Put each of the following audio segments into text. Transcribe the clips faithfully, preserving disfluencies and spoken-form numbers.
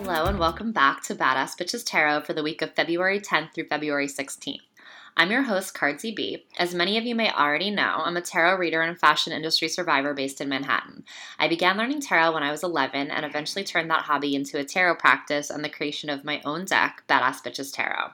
Hello and welcome back to Badass Bitches Tarot for the week of February tenth through February sixteenth. I'm your host, Cardsy B. As many of you may already know, I'm a tarot reader and fashion industry survivor based in Manhattan. I began learning tarot when I was eleven and eventually turned that hobby into a tarot practice and the creation of my own deck, Badass Bitches Tarot.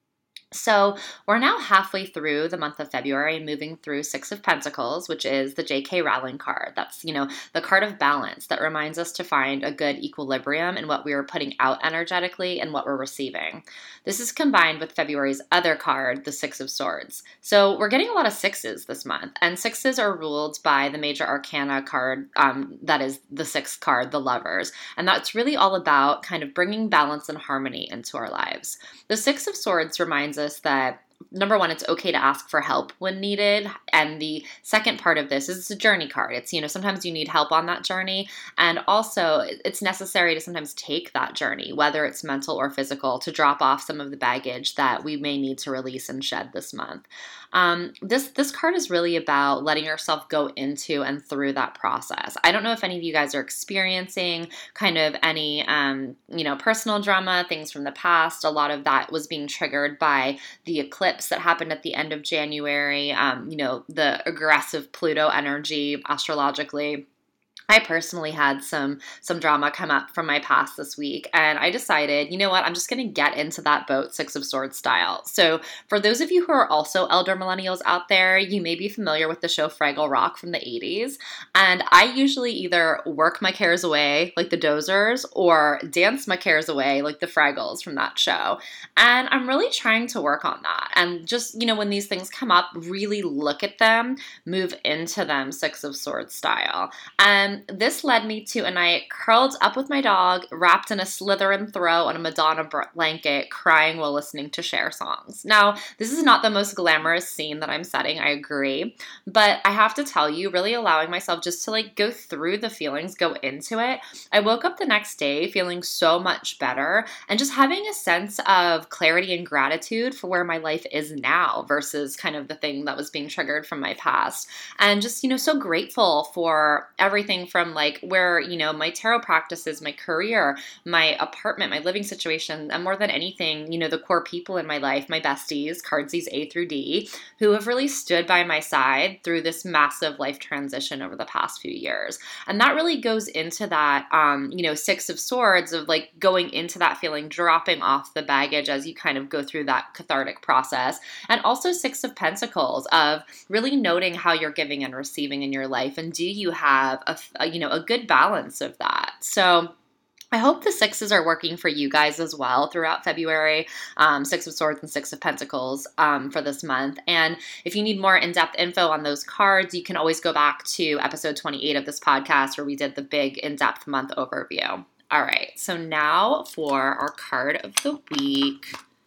So we're now halfway through the month of February, moving through Six of Pentacles, which is the J K Rowling card. That's, you know, the card of balance that reminds us to find a good equilibrium in what we are putting out energetically and what we're receiving. This is combined with February's other card, the Six of Swords. So we're getting a lot of sixes this month, and sixes are ruled by the major arcana card, um, that is the sixth card, the Lovers. And that's really all about kind of bringing balance and harmony into our lives. The Six of Swords reminds us that, number one, it's okay to ask for help when needed. And the second part of this is it's a journey card. It's, you know, sometimes you need help on that journey. And also it's necessary to sometimes take that journey, whether it's mental or physical, to drop off some of the baggage that we may need to release and shed this month. Um, this, this card is really about letting yourself go into and through that process. I don't know if any of you guys are experiencing kind of any, um, you know, personal drama, things from the past. A lot of that was being triggered by the eclipse that happened at the end of January, um, you know, the aggressive Pluto energy astrologically. I personally had some some drama come up from my past this week, and I decided, you know what, I'm just going to get into that boat Six of Swords style. So for those of you who are also elder millennials out there, you may be familiar with the show Fraggle Rock from the eighties, and I usually either work my cares away like the Dozers or dance my cares away like the Fraggles from that show. And I'm really trying to work on that, and just, you know, when these things come up, really look at them, move into them Six of Swords style. And this led me to a night curled up with my dog, wrapped in a Slytherin throw on a Madonna blanket, crying while listening to Cher songs. Now, this is not the most glamorous scene that I'm setting, I agree, but I have to tell you, really allowing myself just to like go through the feelings, go into it. I woke up the next day feeling so much better and just having a sense of clarity and gratitude for where my life is now versus kind of the thing that was being triggered from my past. And just, you know, so grateful for everything from like where, you know, my tarot practices, my career, my apartment, my living situation, and more than anything, you know, the core people in my life, my besties, Cardsies A through D, who have really stood by my side through this massive life transition over the past few years. And that really goes into that, um, you know, Six of Swords of like going into that feeling, dropping off the baggage as you kind of go through that cathartic process. And also Six of Pentacles of really noting how you're giving and receiving in your life. And do you have a, a you know, a good balance of that? So I hope the sixes are working for you guys as well throughout February, um, Six of Swords and Six of Pentacles um, for this month. And if you need more in-depth info on those cards, you can always go back to episode twenty-eight of this podcast where we did the big in-depth month overview. All right, so now for our card of the week.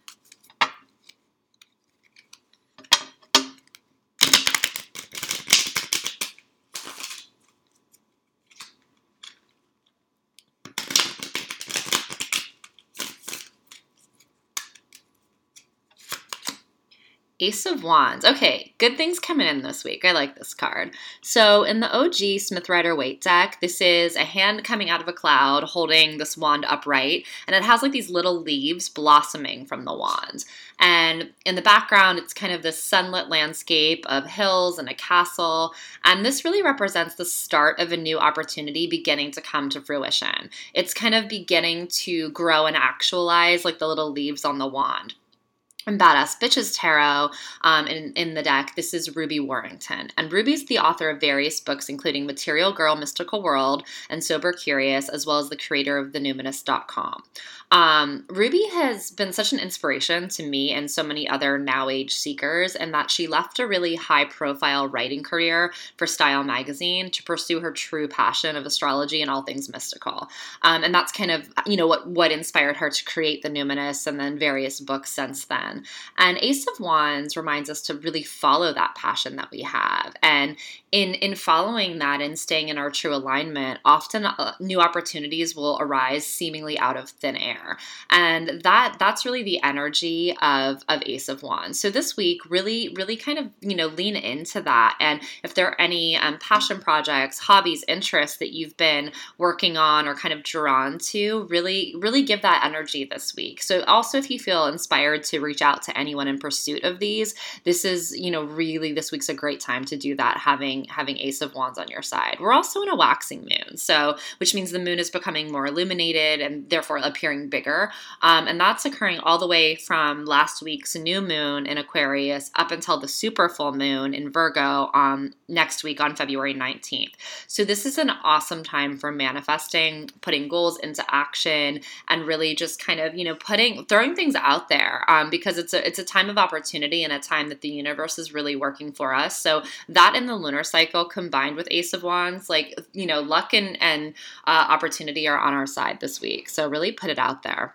Ace of Wands. Okay, good things coming in this week. I like this card. So in the O G Smith Rider-Waite deck, this is a hand coming out of a cloud holding this wand upright, and it has like these little leaves blossoming from the wand. And in the background, it's kind of this sunlit landscape of hills and a castle, and this really represents the start of a new opportunity beginning to come to fruition. It's kind of beginning to grow and actualize like the little leaves on the wand. And Badass Bitches Tarot, um, in, in the deck, this is Ruby Warrington. And Ruby's the author of various books, including Material Girl, Mystical World, and Sober Curious, as well as the creator of the numinous dot com. Um, Ruby has been such an inspiration to me and so many other now age seekers, in that she left a really high profile writing career for Style magazine to pursue her true passion of astrology and all things mystical. Um, and that's kind of, you know, what, what inspired her to create the numinous and then various books since then. passion. And Ace of Wands reminds us to really follow that passion that we have. And in, in following that and staying in our true alignment, often uh, new opportunities will arise seemingly out of thin air. And that that's really the energy of, of Ace of Wands. So this week, really, really kind of, you know, lean into that. And if there are any um, passion projects, hobbies, interests that you've been working on or kind of drawn to, really, really give that energy this week. So also if you feel inspired to reach out to anyone in pursuit of these, this is, you know, really this week's a great time to do that, having having Ace of Wands on your side. We're also in a waxing moon, so which means the moon is becoming more illuminated and therefore appearing bigger. Um, and that's occurring all the way from last week's new moon in Aquarius up until the super full moon in Virgo on next week on February nineteenth. So this is an awesome time for manifesting, putting goals into action, and really just kind of, you know, putting, throwing things out there um, because it's a, it's a time of opportunity and a time that the universe is really working for us. So that in the lunar cycle combined with Ace of Wands, like, you know, luck and, and uh, opportunity are on our side this week. So really put it out there.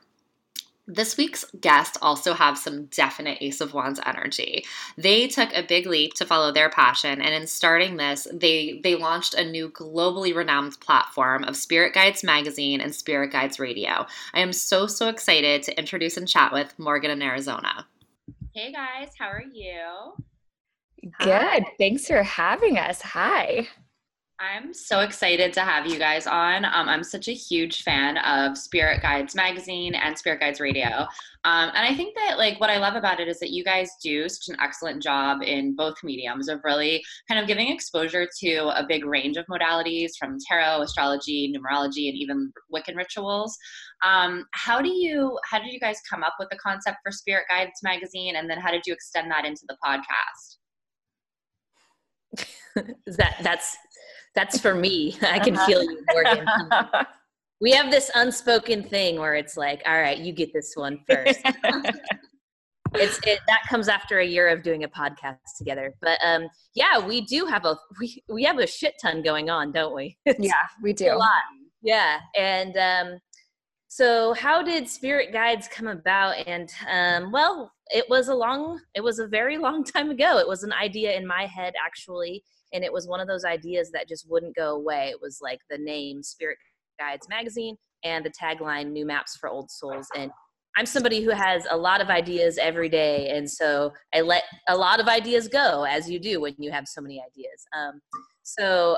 This week's guests also have some definite Ace of Wands energy. They took a big leap to follow their passion, and in starting this, they they launched a new globally renowned platform of Spirit Guides Magazine and Spirit Guides Radio. I am so, so excited to introduce and chat with Morgan in Arizona. Hey guys, how are you? Good. Hi. Thanks for having us. Hi. I'm so excited to have you guys on. Um, I'm such a huge fan of Spirit Guides Magazine and Spirit Guides Radio. Um, and I think that like what I love about it is that you guys do such an excellent job in both mediums of really kind of giving exposure to a big range of modalities from tarot, astrology, numerology, and even Wiccan rituals. Um, how do you, how did you guys come up with the concept for Spirit Guides Magazine? And then how did you extend that into the podcast? that that's That's for me. I can feel you, Morgan. We have this unspoken thing where it's like, all right, you get this one first. it's it, that comes after a year of doing a podcast together. But um, yeah, we do have a we we have a shit ton going on, don't we? It's yeah, we do a lot. Yeah, and um, so how did Spirit Guides come about? And um, well, it was a long, it was a very long time ago. It was an idea in my head, actually. And it was one of those ideas that just wouldn't go away. It was like the name Spirit Guides Magazine and the tagline New Maps for Old Souls. And I'm somebody who has a lot of ideas every day. And so I let a lot of ideas go, as you do when you have so many ideas. Um, so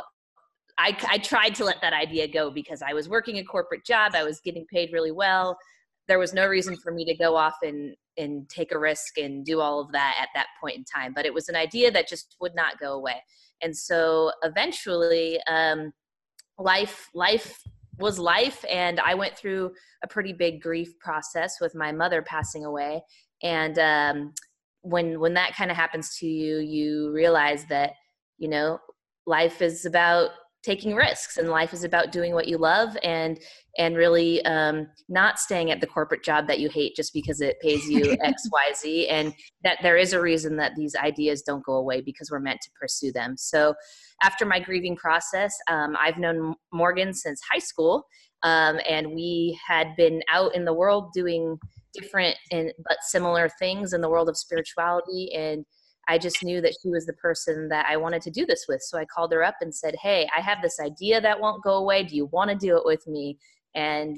I, I tried to let that idea go because I was working a corporate job. I was getting paid really well. There was no reason for me to go off and, and take a risk and do all of that at that point in time. But it was an idea that just would not go away. And so eventually um, life, life was life. And I went through a pretty big grief process with my mother passing away. And um, when, when that kind of happens to you, you realize that, you know, life is about taking risks and life is about doing what you love and, and really um, not staying at the corporate job that you hate just because it pays you X, Y, Z, and that there is a reason that these ideas don't go away because we're meant to pursue them. So after my grieving process, um, I've known Morgan since high school, um, and we had been out in the world doing different and but similar things in the world of spirituality, and I just knew that she was the person that I wanted to do this with. So I called her up and said, hey, I have this idea that won't go away. Do you want to do it with me? And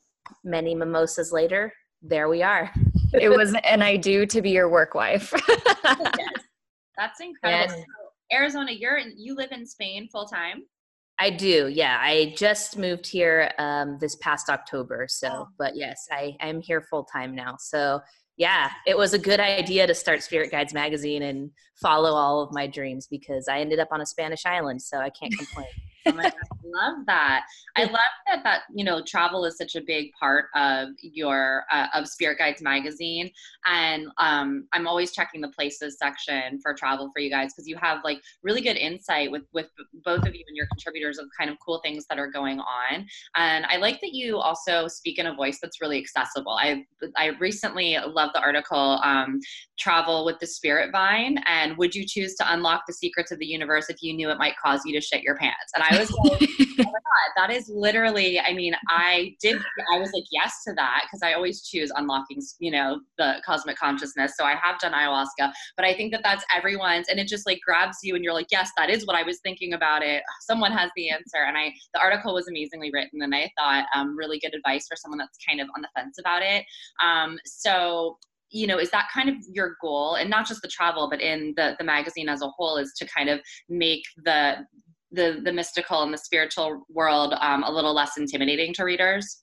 many mimosas later, there we are. It was an I do to be your work wife. Yes. That's incredible. And so, Arizona, you're in, you live in Spain full time? I do. Yeah. I just moved here um, this past October. So, Oh. but yes, I, I'm here full time now. So yeah, it was a good idea to start Spirit Guides Magazine and follow all of my dreams because I ended up on a Spanish island, so I can't complain. Oh my God, I love that. I love that, that, you know, travel is such a big part of your, uh, of Spirit Guides Magazine. And um, I'm always checking the places section for travel for you guys because you have like really good insight with, with both of you and your contributors of kind of cool things that are going on. And I like that you also speak in a voice that's really accessible. I, I recently loved the article, um, Travel with the Spirit Vine, and would you choose to unlock the secrets of the universe if you knew it might cause you to shit your pants? And I was like, oh my God, that is literally, I mean, I did, I was like, yes to that, because I always choose unlocking, you know, the cosmic consciousness. So I have done ayahuasca, but I think that that's everyone's, and it just like grabs you and you're like, yes, that is what I was thinking about it. Someone has the answer. And I, the article was amazingly written, and I thought um, really good advice for someone that's kind of on the fence about it. Um, so you know, is that kind of your goal, and not just the travel, but in the, the magazine as a whole, is to kind of make the, the, the mystical and the spiritual world um, a little less intimidating to readers?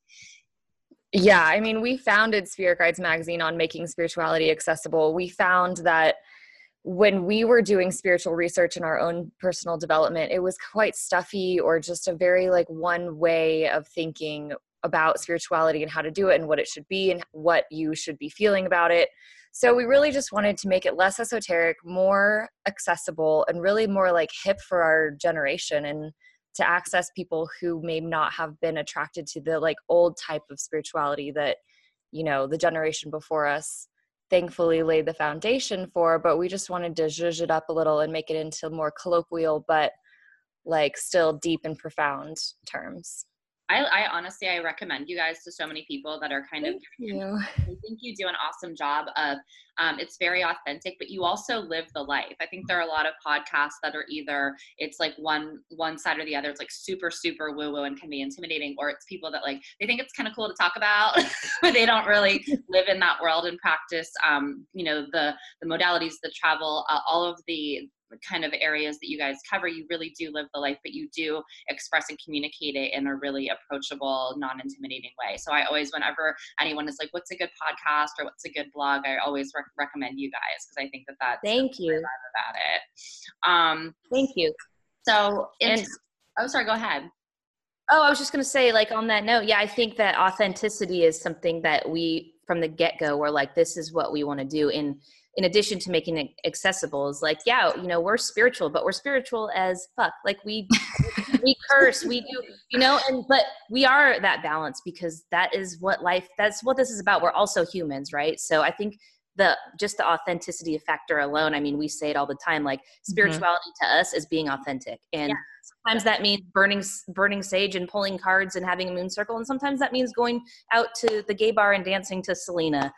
Yeah. I mean, we founded Spirit Guides magazine on making spirituality accessible. We found that when we were doing spiritual research in our own personal development, it was quite stuffy, or just a very like one way of thinking about spirituality and how to do it and what it should be and what you should be feeling about it. So we really just wanted to make it less esoteric, more accessible, and really more like hip for our generation, and to access people who may not have been attracted to the like old type of spirituality that, you know, the generation before us thankfully laid the foundation for. But we just wanted to zhuzh it up a little and make it into more colloquial, but like still deep and profound terms. I, I honestly, I recommend you guys to so many people that are kind Thank of, you. I think you do an awesome job of, um, it's very authentic, but you also live the life. I think there are a lot of podcasts that are either, it's like one, one side or the other. It's like super, super woo woo and can be intimidating, or it's people that like, they think it's kind of cool to talk about, but they don't really live in that world and practice, um, you know, the, the modalities, the travel, uh, all of the kind of areas that you guys cover. You really do live the life, but you do express and communicate it in a really approachable, non-intimidating way. So I always, whenever anyone is like, what's a good podcast or what's a good blog, I always rec- recommend you guys, because I think that that's Thank you about it. Um, Thank you. so, in And t- oh, sorry, go ahead. Oh, I was just going to say, like, on that note, yeah, I think that authenticity is something that we, from the get-go, we're like, this is what we want to do. In in addition to making it accessible, is like, yeah, you know, we're spiritual, but we're spiritual as fuck. Like we, we curse, we do, you know, and, but we are that balance, because that is what life, that's what this is about. We're also humans, right? So I think the, just the authenticity factor alone, I mean, we say it all the time, like spirituality mm-hmm. to us is being authentic. And yeah. sometimes that means burning, burning sage and pulling cards and having a moon circle. And sometimes that means going out to the gay bar and dancing to Selena.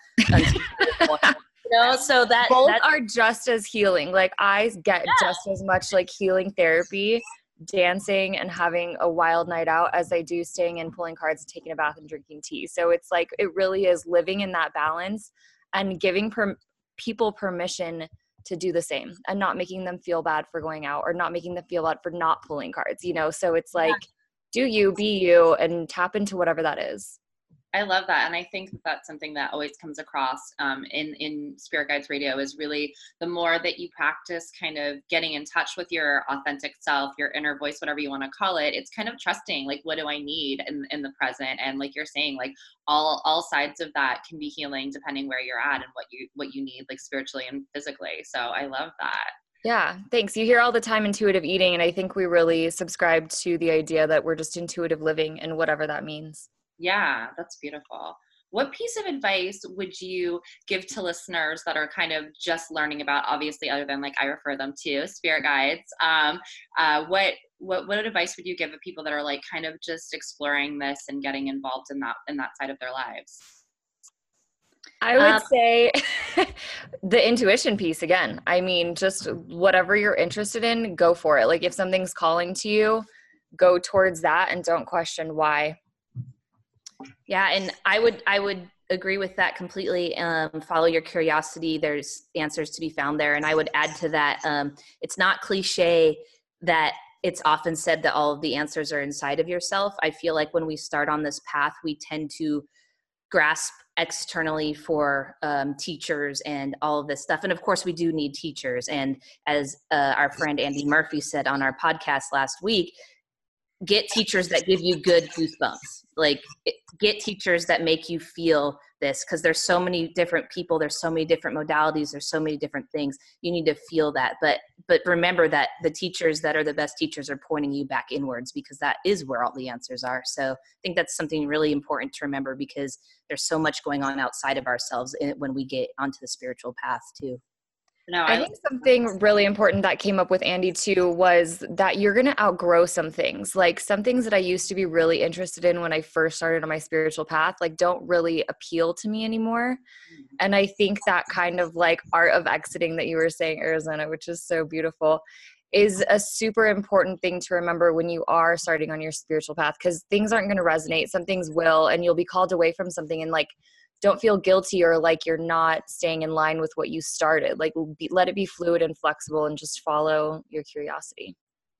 You know, so that both are just as healing. Like I get yeah. just as much like healing therapy, dancing and having a wild night out as I do staying in, pulling cards, taking a bath and drinking tea. So it's like, it really is living in that balance and giving per- people permission to do the same, and not making them feel bad for going out, or not making them feel bad for not pulling cards, you know? So it's like, yeah. do you, be you, and tap into whatever that is. I love that. And I think that that's something that always comes across um, in, in Spirit Guides Radio, is really the more that you practice kind of getting in touch with your authentic self, your inner voice, whatever you want to call it, it's kind of trusting, like, what do I need in, in the present? And like you're saying, like all, all sides of that can be healing depending where you're at and what you, what you need, like spiritually and physically. So I love that. Yeah, thanks. You hear all the time intuitive eating, and I think we really subscribe to the idea that we're just intuitive living, and whatever that means. Yeah, that's beautiful. What piece of advice would you give to listeners that are kind of just learning about, obviously, other than like I refer them to Spirit Guides? Um, uh, what what what advice would you give to people that are like kind of just exploring this and getting involved in that in that side of their lives? I would um, say the intuition piece again. I mean, just whatever you're interested in, go for it. Like if something's calling to you, go towards that and don't question why. Yeah. And I would, I would agree with that completely. Um, follow your curiosity. There's answers to be found there. And I would add to that. Um, it's not cliche that it's often said that all of the answers are inside of yourself. I feel like when we start on this path, we tend to grasp externally for um, teachers and all of this stuff. And of course we do need teachers. And as uh, our friend Andy Murphy said on our podcast last week, get teachers that give you good goosebumps. Like get teachers that make you feel this, because there's so many different people, there's so many different modalities, there's so many different things. You need to feel that. But but remember that the teachers that are the best teachers are pointing you back inwards, because that is where all the answers are. So I think that's something really important to remember, because there's so much going on outside of ourselves when we get onto the spiritual path too. No, I I think something really important that came up with Andy too was that you're going to outgrow some things. Like some things that I used to be really interested in when I first started on my spiritual path, like don't really appeal to me anymore. And I think that kind of like art of exiting that you were saying, Arizona, which is so beautiful, is a super important thing to remember when you are starting on your spiritual path, because things aren't going to resonate. Some things will, and you'll be called away from something, and like, don't feel guilty or like you're not staying in line with what you started. Like be, let it be fluid and flexible and just follow your curiosity.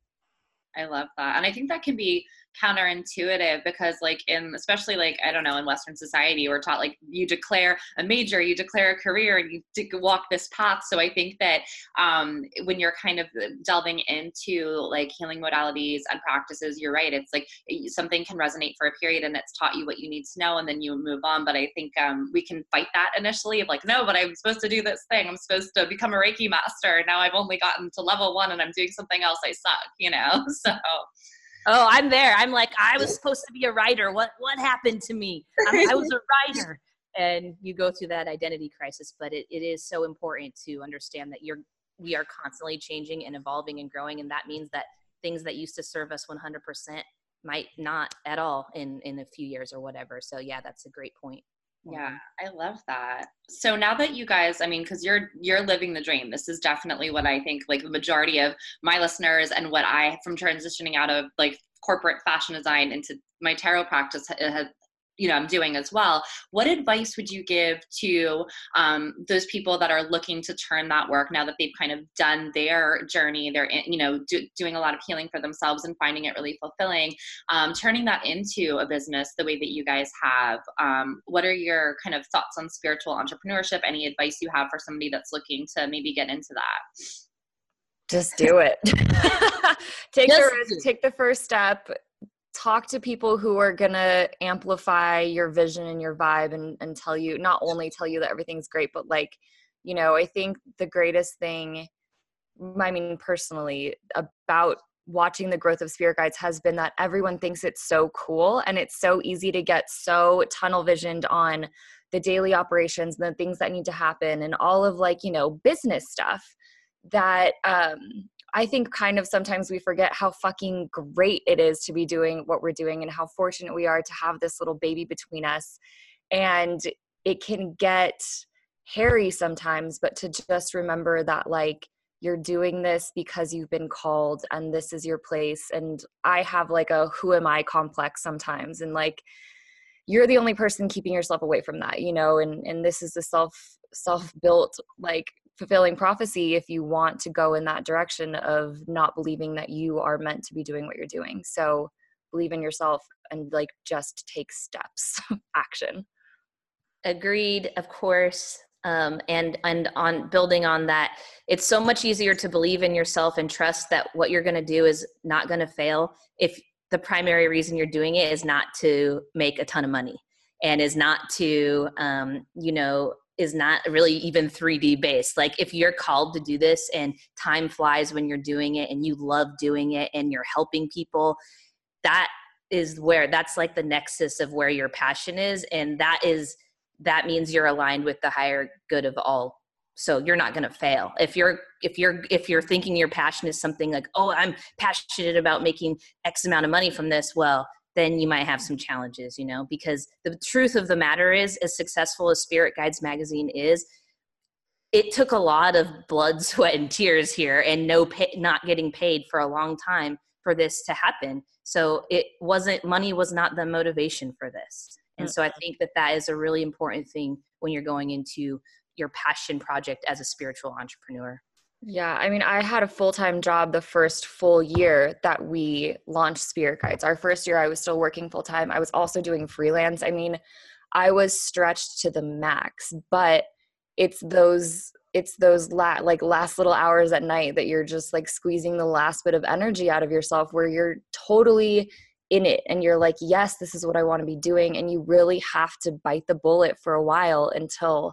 I love that. And I think that can be counterintuitive because like in, especially like, I don't know, in Western society, we're taught like you declare a major, you declare a career and you d- walk this path. So I think that um, when you're kind of delving into like healing modalities and practices, you're right. It's like something can resonate for a period and it's taught you what you need to know and then you move on. But I think um, we can fight that initially of like, no, but I'm supposed to do this thing. I'm supposed to become a Reiki master. Now I've only gotten to level one and I'm doing something else. I suck, you know? So Oh, I'm there. I'm like, I was supposed to be a writer. What what happened to me? I, I was a writer. And you go through that identity crisis, but it, it is so important to understand that you're we are constantly changing and evolving and growing. And that means that things that used to serve us one hundred percent might not at all in, in a few years or whatever. So yeah, that's a great point. Yeah, I love that. So now that you guys, I mean, because you're you're living the dream. This is definitely what I think like the majority of my listeners and what I, from transitioning out of like corporate fashion design into my tarot practice, has, you know, I'm doing as well. What advice would you give to um, those people that are looking to turn that work now that they've kind of done their journey? They're, you know, do, doing a lot of healing for themselves and finding it really fulfilling, um, turning that into a business the way that you guys have. Um, what are your kind of thoughts on spiritual entrepreneurship? Any advice you have for somebody that's looking to maybe get into that? Just do it. take Just the risk, take the first step. Talk to people who are going to amplify your vision and your vibe and, and tell you, not only tell you that everything's great, but like, you know, I think the greatest thing, I mean, personally, about watching the growth of Spirit Guides has been that everyone thinks it's so cool and it's so easy to get so tunnel visioned on the daily operations and the things that need to happen and all of like, you know, business stuff that, um, I think kind of sometimes we forget how fucking great it is to be doing what we're doing and how fortunate we are to have this little baby between us. And it can get hairy sometimes, but to just remember that like you're doing this because you've been called and this is your place. And I have like a who am I complex sometimes. And like, you're the only person keeping yourself away from that, you know, and, and this is a self, self-built, like fulfilling prophecy if you want to go in that direction of not believing that you are meant to be doing what you're doing. So believe in yourself and like just take steps, action. Agreed, of course. Um, and, and on building on that, it's so much easier to believe in yourself and trust that what you're going to do is not going to fail if the primary reason you're doing it is not to make a ton of money and is not to, um, you know, is not really even three D based. Like if you're called to do this and time flies when you're doing it and you love doing it and you're helping people, that is where, that's like the nexus of where your passion is. And that is, that means you're aligned with the higher good of all. So you're not going to fail. If you're, if you're, if you're thinking your passion is something like, oh, I'm passionate about making X amount of money from this, well, then you might have some challenges, you know, because the truth of the matter is, as successful as Spirit Guides magazine is, it took a lot of blood, sweat, and tears here and no pay, not getting paid for a long time for this to happen. So it wasn't, money was not the motivation for this. And so I think that that is a really important thing when you're going into your passion project as a spiritual entrepreneur. Yeah, I mean, I had a full-time job the first full year that we launched Spirit Guides. Our first year, I was still working full-time. I was also doing freelance. I mean, I was stretched to the max, but it's those, it's those la- like last little hours at night that you're just like squeezing the last bit of energy out of yourself where you're totally in it and you're like, yes, this is what I want to be doing. And you really have to bite the bullet for a while until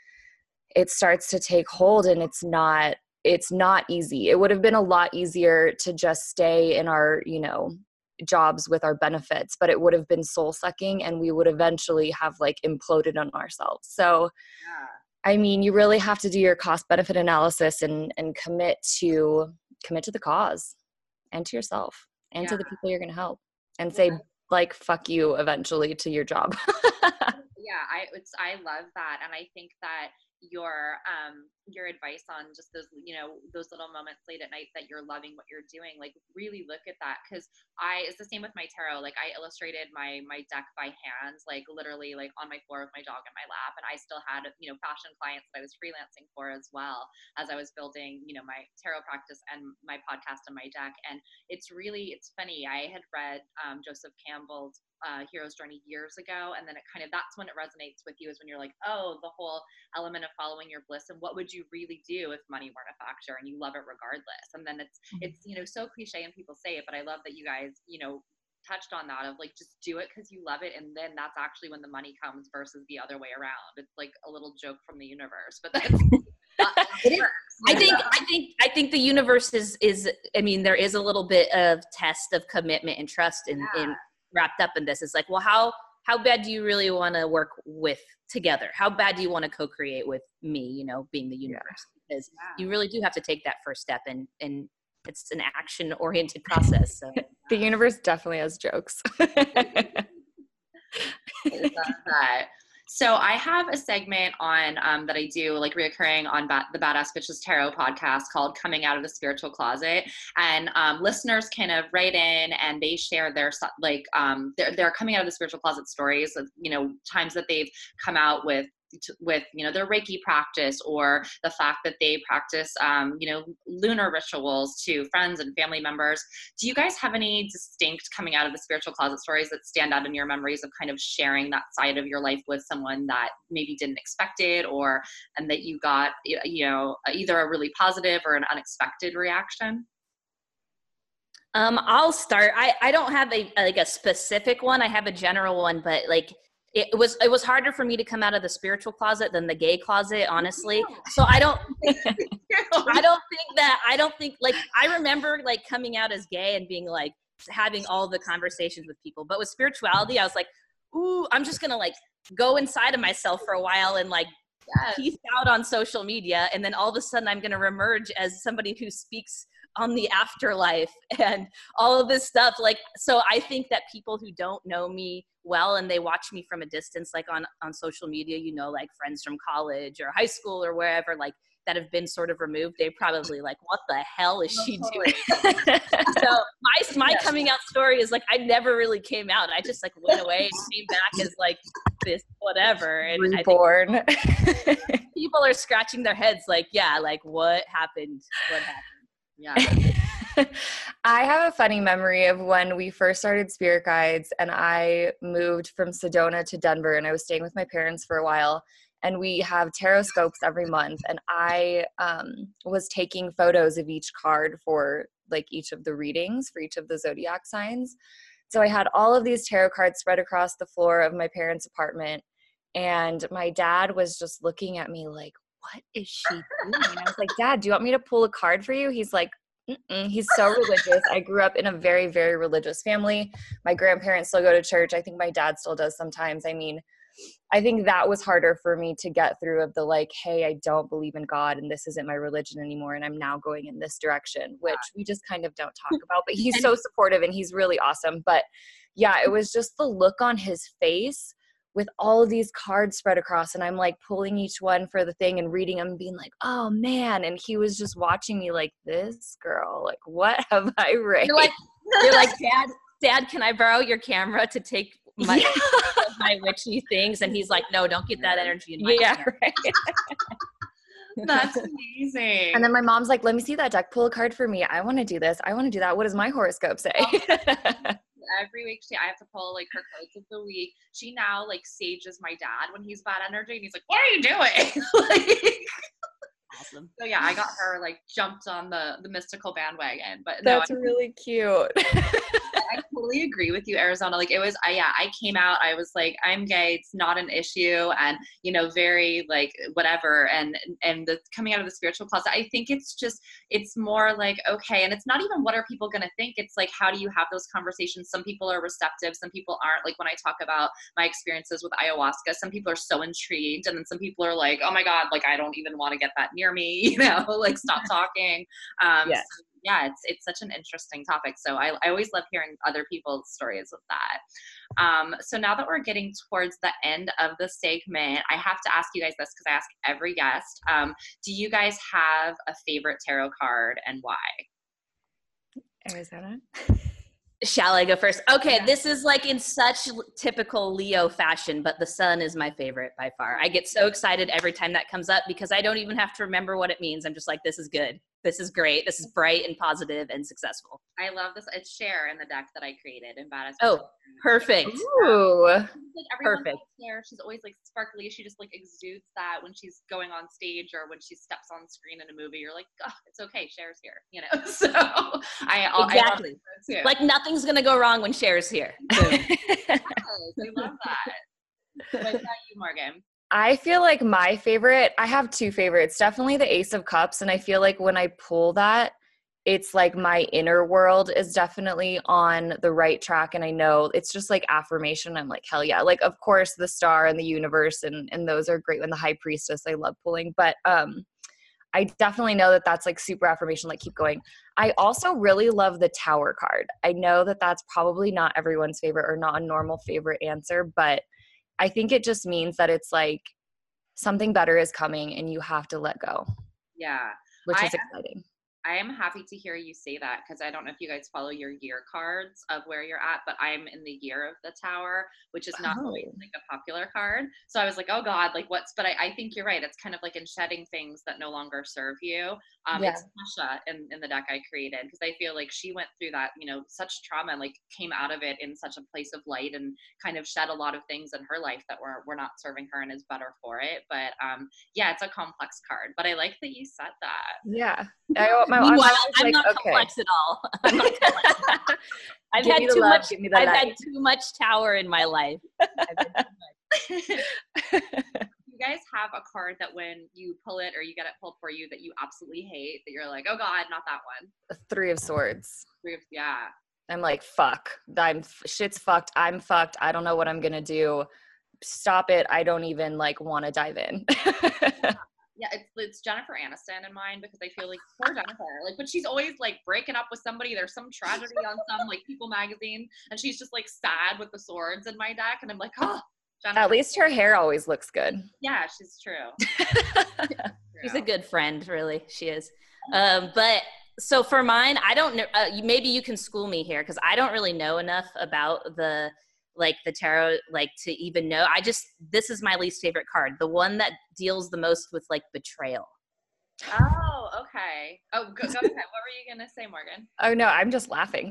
it starts to take hold. And it's not, it's not easy. It would have been a lot easier to just stay in our, you know, jobs with our benefits, but it would have been soul sucking and we would eventually have like imploded on ourselves. So I mean, you really have to do your cost benefit analysis and, and commit to commit to the cause and to yourself and Yeah. to the people you're going to help and say like, fuck you eventually to your job. Yeah, I it's I love that. And I think that your um your advice on just those, you know, those little moments late at night that you're loving what you're doing, like really look at that. Because I it's the same with my tarot. Like I illustrated my my deck by hand, like literally like on my floor with my dog in my lap, and I still had, you know, fashion clients that I was freelancing for as well as I was building, you know, my tarot practice and my podcast and my deck. And it's really it's funny. I had read um, Joseph Campbell's uh, Hero's Journey years ago, and then it kind of that's when it resonates with you, is when you're like, oh, the whole element of following your bliss, and what would you really do if money weren't a factor, and you love it regardless. And then it's mm-hmm. it's you know, so cliche and people say it, but I love that you guys, you know, touched on that of like, just do it because you love it, and then that's actually when the money comes versus the other way around. It's like a little joke from the universe, but that's I think I think I think the universe is is I mean, there is a little bit of test of commitment and trust in, yeah. in wrapped up in this. It's like, well, how how bad do you really want to work with together? How bad do you want to co-create with me, you know, being the universe? Yeah. Because yeah. you really do have to take that first step, and and it's an action oriented process. So the universe definitely has jokes. I love that. So I have a segment on um, that I do like reoccurring on ba- the Badass Bitches Tarot podcast called Coming Out of the Spiritual Closet. And um, listeners kind of write in and they share their like um, their, their coming out of the spiritual closet stories of, you know, times that they've come out with with, you know, their Reiki practice, or the fact that they practice, um, you know, lunar rituals to friends and family members. Do you guys have any distinct coming out of the spiritual closet stories that stand out in your memories of kind of sharing that side of your life with someone that maybe didn't expect it, or, and that you got, you know, either a really positive or an unexpected reaction? Um, I'll start. I, I don't have a, like a specific one. I have a general one, but like, It was it was harder for me to come out of the spiritual closet than the gay closet, honestly. So I don't I don't think that I don't think like I remember like coming out as gay and being like having all the conversations with people. But with spirituality, I was like, ooh, I'm just gonna like go inside of myself for a while and like yes. peace out on social media, and then all of a sudden I'm gonna reemerge as somebody who speaks on the afterlife and all of this stuff. Like, so I think that people who don't know me well and they watch me from a distance, like on, on social media, you know, like friends from college or high school or wherever, like that have been sort of removed, they probably like, what the hell is she doing? So my, my yes. coming out story is like, I never really came out. I just like went away and came back as like this, whatever. And reborn. I think people are scratching their heads like, yeah, like what happened? What happened? Yeah. I have a funny memory of when we first started Spirit Guides, and I moved from Sedona to Denver, and I was staying with my parents for a while, and we have tarot scopes every month, and I um, was taking photos of each card for like each of the readings for each of the zodiac signs. So I had all of these tarot cards spread across the floor of my parents' apartment, and my dad was just looking at me like, what is she doing? And I was like, Dad, do you want me to pull a card for you? He's like, mm-mm. He's so religious. I grew up in a very, very religious family. My grandparents still go to church. I think my dad still does sometimes. I mean, I think that was harder for me to get through, of the like, hey, I don't believe in God and this isn't my religion anymore, and I'm now going in this direction, which we just kind of don't talk about. But he's so supportive and he's really awesome. But yeah, it was just the look on his face with all of these cards spread across, and I'm like pulling each one for the thing and reading them and being like, oh man. And he was just watching me like, this girl, like, what have I raised? You're like, you're like, Dad, Dad, can I borrow your camera to take my, yeah. my witchy things? And he's like, no, don't get that energy in my yeah, camera. Right. That's amazing. And then my mom's like, let me see that deck, pull a card for me. I want to do this. I want to do that. What does my horoscope say? Every week she, I have to pull like her codes of the week. She now like sages my dad when he's bad energy, and he's like, what are you doing? Like, awesome. So yeah, I got her like jumped on the the mystical bandwagon. But no, That's I, really cute. I totally agree with you, Arizona. Like it was, I yeah, I came out. I was like, I'm gay. It's not an issue, and you know, very like whatever. And and the coming out of the spiritual closet, I think it's just it's more like okay, and it's not even what are people going to think. It's like how do you have those conversations? Some people are receptive, some people aren't. Like when I talk about my experiences with ayahuasca, some people are so intrigued, and then some people are like, oh my god, like I don't even want to get that near me. You know, like stop talking. Um, Yes. so yeah, it's it's such an interesting topic. So I, I always love hearing other people's stories with that. Um, so now that we're getting towards the end of the segment, I have to ask you guys this because I ask every guest. Um, do you guys have a favorite tarot card and why? Arizona. Shall I go first? Okay, Yeah. this is like in such typical Leo fashion, but the sun is my favorite by far. I get so excited every time that comes up because I don't even have to remember what it means. I'm just like, this is good. This is great. This is bright and positive and successful. I love this. It's Cher in the deck that I created in Badass. Oh, perfect. Ooh. Like everyone Perfect. Cher, she's always like sparkly. She just like exudes that when she's going on stage or when she steps on screen in a movie. You're like, oh, it's okay. Cher's here, you know. So I Exactly. I love Like nothing's gonna go wrong when Cher's here. I love that. What about you, Morgan? I feel like my favorite, I have two favorites, definitely the Ace of Cups. And I feel like when I pull that, it's like my inner world is definitely on the right track. And I know it's just like affirmation. I'm like, hell yeah. Like, of course, the star and the universe and, and those are great. When the High Priestess, I love pulling. But um, I definitely know that that's like super affirmation, like keep going. I also really love the Tower card. I know that that's probably not everyone's favorite or not a normal favorite answer, but I think it just means that it's like something better is coming and you have to let go, Yeah. which I is exciting. I am happy to hear you say that because I don't know if you guys follow your year cards of where you're at, but I'm in the year of the Tower, which is not Oh. always like a popular card. So I was like, oh God, like what's, but I, I think you're right. It's kind of like in shedding things that no longer serve you. Um, Yeah. It's Tasha in, in the deck I created because I feel like she went through that, you know, such trauma and like came out of it in such a place of light and kind of shed a lot of things in her life that were, were not serving her and is better for it. But um, yeah, it's a complex card, but I like that you said that. Yeah. I, my, I'm, Meanwhile, always I'm like, not okay. complex at all. I'm not complex. I've Give had me the too love, much. give me the I've light. had too much Tower in my life. You guys have a card that when you pull it or you get it pulled for you that you absolutely hate, that you're like, oh God, not that one. Three of Swords. Three of- Yeah. I'm like, fuck. I'm shit's fucked. I'm fucked. I don't know what I'm gonna do. Stop it. I don't even like want to dive in. Yeah, it's it's Jennifer Aniston in mine because I feel like poor Jennifer, like, but she's always like breaking up with somebody. There's some tragedy on some like People magazine, and she's just like sad with the swords in my deck, and I'm like, oh, Jennifer. At least her hair always looks good. Yeah, she's true. She's a good friend, really. She is. Um, but so for mine, I don't know. Uh, maybe you can school me here because I don't really know enough about the like the tarot, like to even know. I just this is my least favorite card, the one that deals the most with like betrayal. Oh, okay. Oh, go, go ahead. What were you gonna say, Morgan? Oh no, I'm just laughing.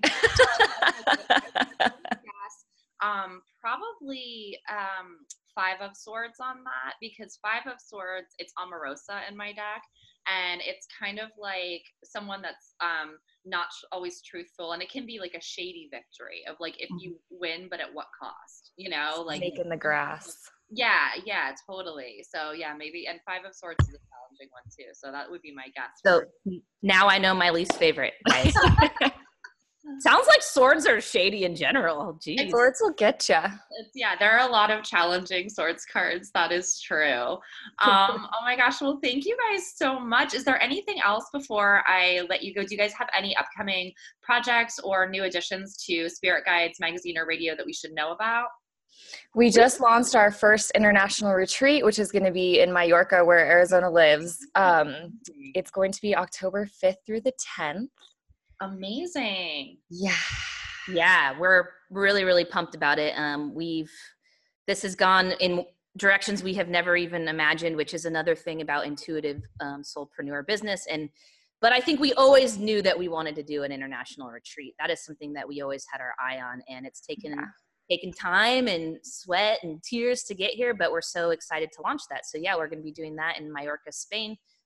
Yes. Um, probably um, Five of Swords on that because Five of Swords, it's Omarosa in my deck, and it's kind of like someone that's um, not always truthful, and it can be like a shady victory of like if you win, but at what cost? You know, like Snake in the grass. yeah, yeah, totally. So yeah, maybe, and Five of Swords is a challenging one too. So that would be my guess. So for- now I know my least favorite, guys. Sounds like swords are shady in general. Jeez. Swords will get ya. It's, yeah, there are a lot of challenging swords cards. That is true. Um, oh my gosh. Well, thank you guys so much. Is there anything else before I let you go? Do you guys have any upcoming projects or new additions to Spirit Guides magazine or radio that we should know about? We just launched our first international retreat, which is going to be in Mallorca, where Arizona lives. Um, it's going to be October fifth through the tenth. Amazing. Yeah. Yeah, we're really, really pumped about it. Um, we've, this has gone in directions we have never even imagined, which is another thing about intuitive um, soulpreneur business. And, but I think we always knew that we wanted to do an international retreat. That is something that we always had our eye on, and it's taken, Yeah. taken time and sweat and tears to get here, but we're so excited to launch that. So yeah, we're going to be doing that in Mallorca, Spain,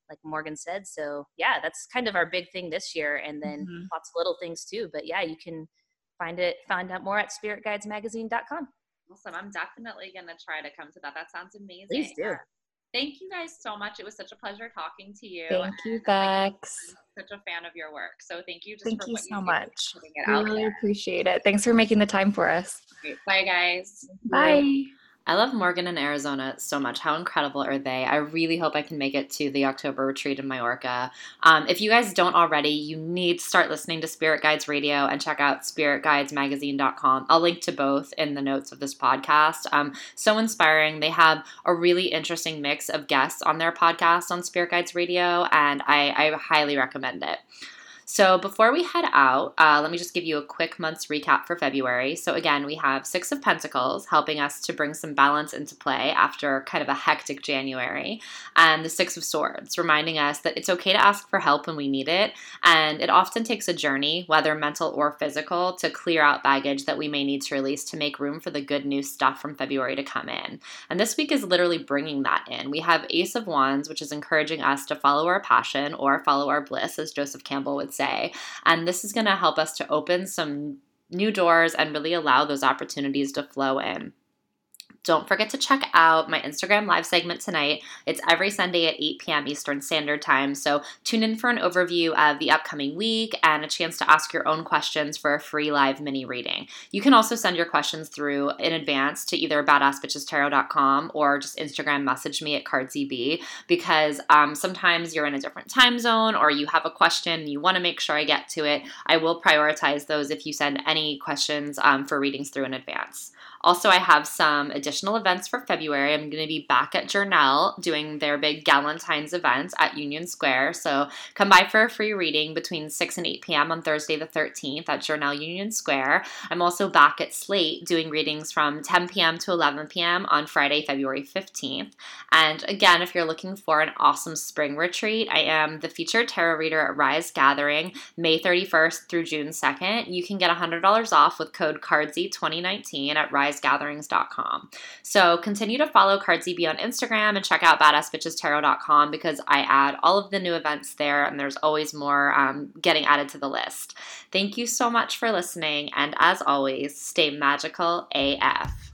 like Morgan said. So yeah, that's kind of our big thing this year, and then Mm-hmm. lots of little things too. But yeah, you can find it, find out more at spirit guides magazine dot com. Awesome. I'm definitely going to try to come to that. That sounds amazing. Please do. Thank you guys so much. It was such a pleasure talking to you. Thank you, and Bex. I'm such a fan of your work. So thank you just Thank for you what so you much. do, putting it We out really there. appreciate it. Thanks for making the time for us. Great. Bye, guys. Bye. I love Morgan and Arizona so much. How incredible are they? I really hope I can make it to the October retreat in Majorca. Um, if you guys don't already, you need to start listening to Spirit Guides Radio and check out spirit guides magazine dot com. I'll link to both in the notes of this podcast. Um, so inspiring. They have a really interesting mix of guests on their podcast on Spirit Guides Radio, and I, I highly recommend it. So before we head out, uh, let me just give you a quick month's recap for February. So again, we have Six of Pentacles helping us to bring some balance into play after kind of a hectic January, and the Six of Swords reminding us that it's okay to ask for help when we need it, and it often takes a journey, whether mental or physical, to clear out baggage that we may need to release to make room for the good new stuff from February to come in. And this week is literally bringing that in. We have Ace of Wands, which is encouraging us to follow our passion or follow our bliss, as Joseph Campbell would say. And this is going to help us to open some new doors and really allow those opportunities to flow in. Don't forget to check out my Instagram live segment tonight. It's every Sunday at eight p.m. Eastern Standard Time. So tune in for an overview of the upcoming week and a chance to ask your own questions for a free live mini reading. You can also send your questions through in advance to either badass bitches tarot dot com or just Instagram message me at cardzb, because um, sometimes you're in a different time zone or you have a question and you want to make sure I get to it. I will prioritize those if you send any questions um, for readings through in advance. Also, I have some additional events for February. I'm going to be back at Journal doing their big Galentine's events at Union Square. So come by for a free reading between six and eight p.m. on Thursday the thirteenth at Journal Union Square. I'm also back at Slate doing readings from ten p.m. to eleven p.m. on Friday, February fifteenth. And again, if you're looking for an awesome spring retreat, I am the featured tarot reader at Rise Gathering May thirty-first through June second. You can get one hundred dollars off with code CARDSY twenty nineteen at rise gatherings dot com. So continue to follow CardsyB on Instagram and check out badass bitches tarot dot com because I add all of the new events there, and there's always more um, getting added to the list. Thank you so much for listening, and as always, stay magical A F.